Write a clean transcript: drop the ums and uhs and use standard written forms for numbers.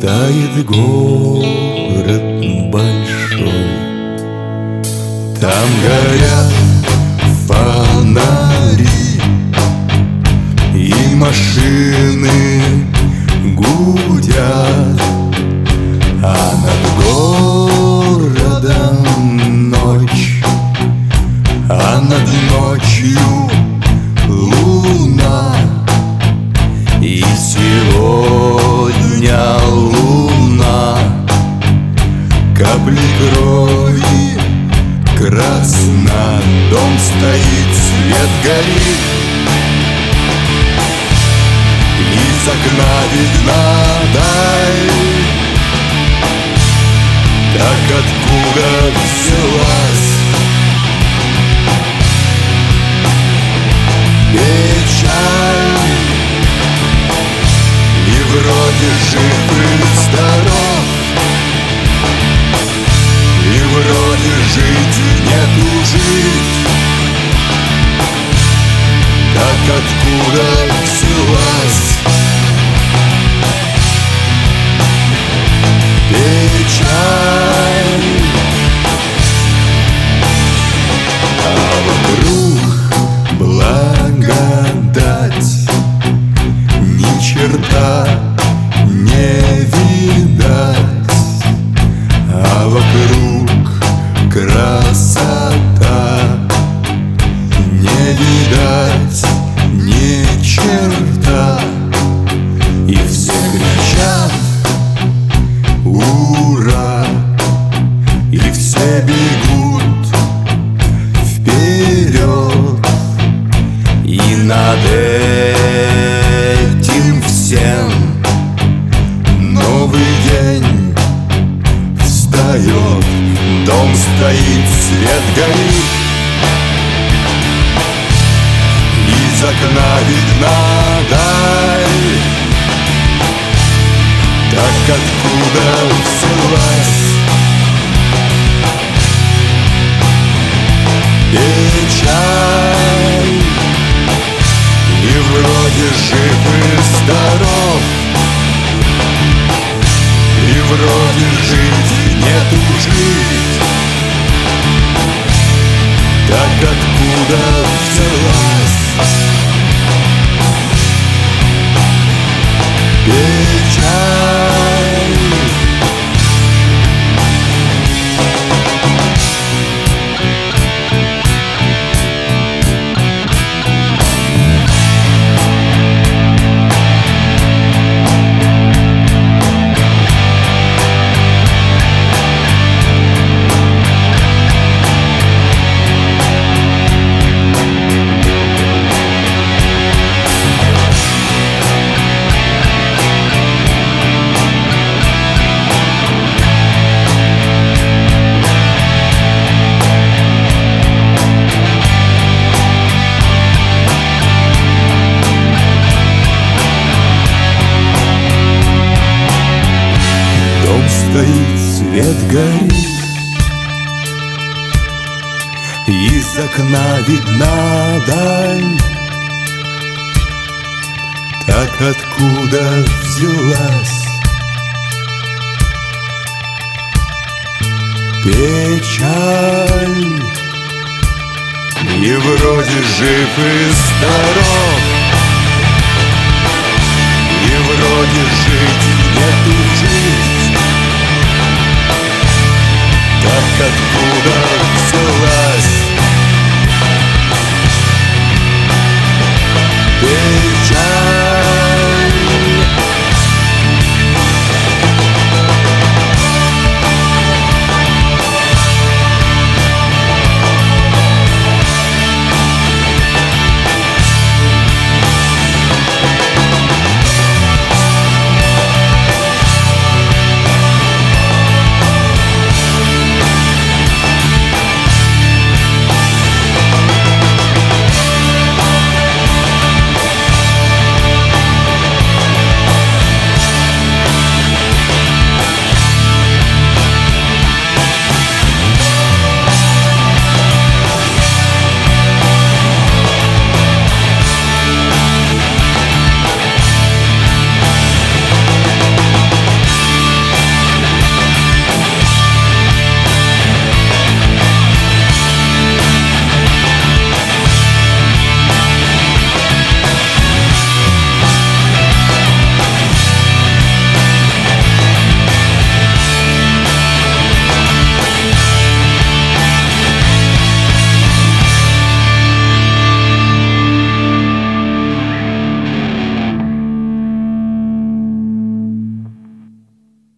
Тает город большой, там горят фонари, и машины гудят, а над городом ночь, а над ночью луна. И сегодня луна капли крови красна, дом стоит, свет горит, из окна видна даль. Так откуда взялась печаль? И вроде жив и здоров, и вроде жить нету жить. Так откуда взялась печаль? А вокруг благодать, ни черта не видать, а вокруг красота, не видать ни черта. И все кричат ура, и все бегут вперед, и над этим всем новый день встает. Дом стоит, свет горит, из окна видна даль. Так откуда взялась печаль? И вроде жив и здоров, и вроде жить нету жить. Так откуда взялась печаль? Стоит, свет горит, из окна видна даль. Так откуда взялась печаль? И вроде жив и здоров, и вроде жить нету жить. Так откуда все